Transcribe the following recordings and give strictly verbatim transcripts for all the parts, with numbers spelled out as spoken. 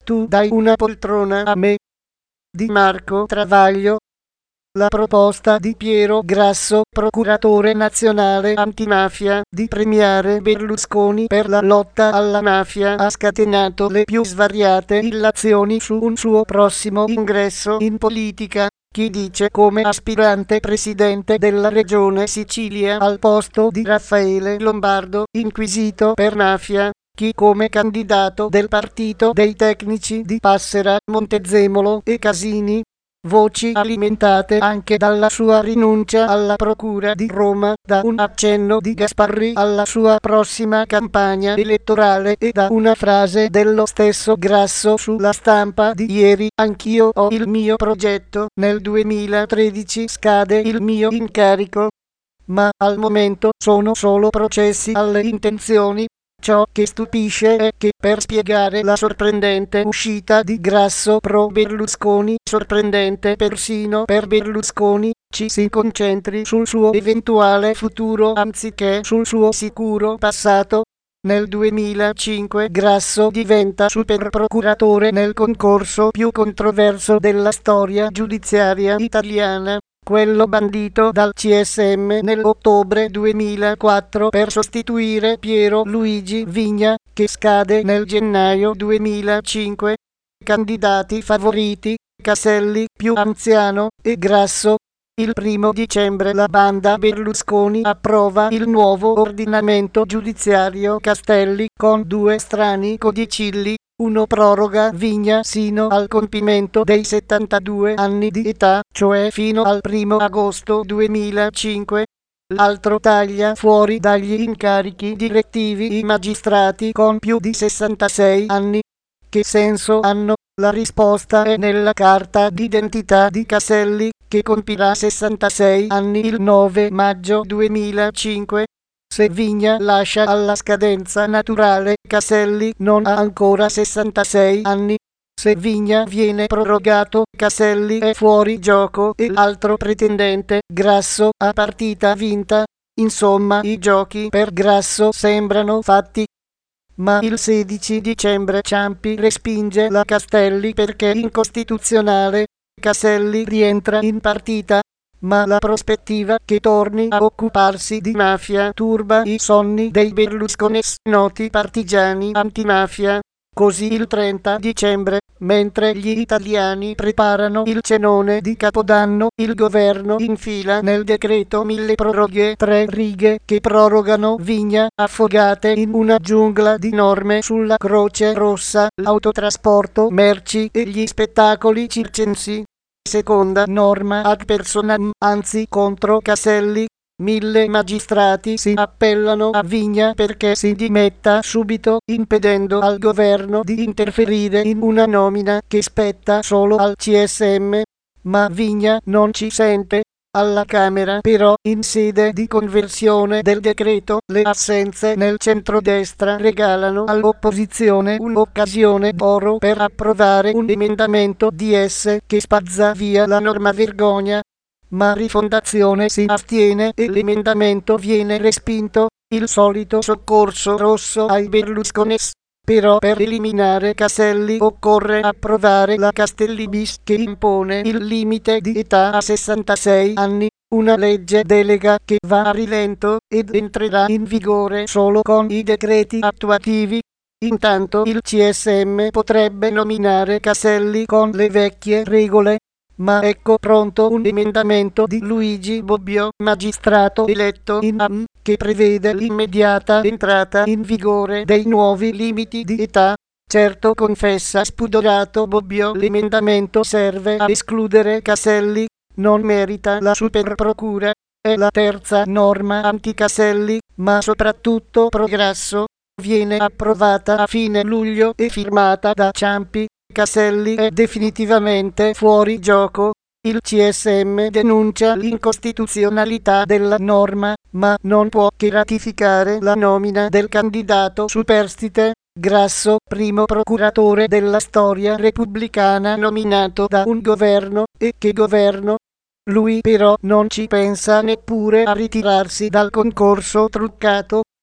tu dai una poltrona a me. Di Marco Travaglio. La proposta di Piero Grasso, procuratore nazionale antimafia, di premiare Berlusconi per la lotta alla mafia ha scatenato le più svariate illazioni su un suo prossimo ingresso in politica. Chi dice come aspirante presidente della regione Sicilia al posto di Raffaele Lombardo, inquisito per mafia. Chi come candidato del partito dei tecnici di Passera, Montezemolo e Casini. Voci alimentate anche dalla sua rinuncia alla procura di Roma, da un accenno di Gasparri alla sua prossima campagna elettorale e da una frase dello stesso Grasso sulla stampa di ieri: anch'io ho il mio progetto, nel duemilatredici scade il mio incarico. Ma al momento sono solo processi alle intenzioni. Ciò che stupisce è che per spiegare la sorprendente uscita di Grasso pro Berlusconi, sorprendente persino per Berlusconi, ci si concentri sul suo eventuale futuro anziché sul suo sicuro passato. Nel duemilacinque Grasso diventa superprocuratore nel concorso più controverso della storia giudiziaria italiana, quello bandito dal C S M nell'ottobre duemilaquattro per sostituire Piero Luigi Vigna, che scade nel gennaio duemilacinque. Candidati favoriti: Caselli, più anziano, e Grasso. Il primo dicembre la banda Berlusconi approva il nuovo ordinamento giudiziario Castelli con due strani codicilli. Uno proroga Vigna sino al compimento dei settantadue anni di età, cioè fino al primo agosto duemilacinque. L'altro taglia fuori dagli incarichi direttivi i magistrati con più di sessantasei anni. Che senso hanno? La risposta è nella carta d'identità di Caselli, che compirà sessantasei anni il nove maggio duemilacinque. Se Vigna lascia alla scadenza naturale, Caselli non ha ancora sessantasei anni. Se Vigna viene prorogato, Caselli è fuori gioco e l'altro pretendente, Grasso, ha partita vinta. Insomma, i giochi per Grasso sembrano fatti. Ma il sedici dicembre Ciampi respinge la Castelli perché incostituzionale. Caselli rientra in partita, ma la prospettiva che torni a occuparsi di mafia turba i sonni dei Berluscones, noti partigiani antimafia. Così il trenta dicembre, mentre gli italiani preparano il cenone di Capodanno, il governo infila nel decreto mille proroghe tre righe che prorogano Vigna, affogate in una giungla di norme sulla Croce Rossa, l'autotrasporto merci e gli spettacoli circensi. Seconda norma ad personam, anzi contro Caselli. Mille magistrati si appellano a Vigna perché si dimetta subito, impedendo al governo di interferire in una nomina che spetta solo al C S M. Ma Vigna non ci sente. Alla Camera, però, in sede di conversione del decreto, le assenze nel centrodestra regalano all'opposizione un'occasione d'oro per approvare un emendamento D S che spazza via la norma vergogna. Ma Rifondazione si astiene e l'emendamento viene respinto, il solito soccorso rosso ai Berluscones. Però per eliminare Caselli occorre approvare la Castelli-bis che impone il limite di età a sessantasei anni, una legge delega che va a rilento ed entrerà in vigore solo con i decreti attuativi. Intanto il C S M potrebbe nominare Caselli con le vecchie regole. Ma ecco pronto un emendamento di Luigi Bobbio, magistrato eletto in A M, che prevede l'immediata entrata in vigore dei nuovi limiti di età. Certo, confessa spudorato Bobbio, l'emendamento serve a escludere Caselli, non merita la superprocura. È la terza norma anti-Caselli, ma soprattutto pro Grasso. Viene approvata a fine luglio e firmata da Ciampi. Caselli è definitivamente fuori gioco. Il C S M denuncia l'incostituzionalità della norma, ma non può che ratificare la nomina del candidato superstite, Grasso, primo procuratore della storia repubblicana nominato da un governo. E che governo? Lui però non ci pensa neppure a ritirarsi dal concorso truccato.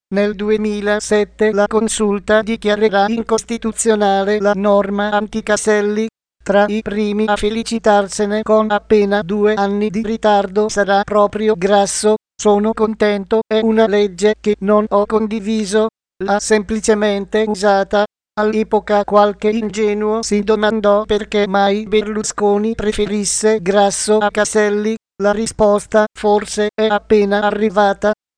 Nel duemilasette la Consulta dichiarerà incostituzionale la norma anti-Caselli. Tra i primi a felicitarsene con appena due anni di ritardo sarà proprio Grasso. Sono contento, è una legge che non ho condiviso, l'ha semplicemente usata. All'epoca qualche ingenuo si domandò perché mai Berlusconi preferisse Grasso a Caselli. La risposta forse è appena arrivata.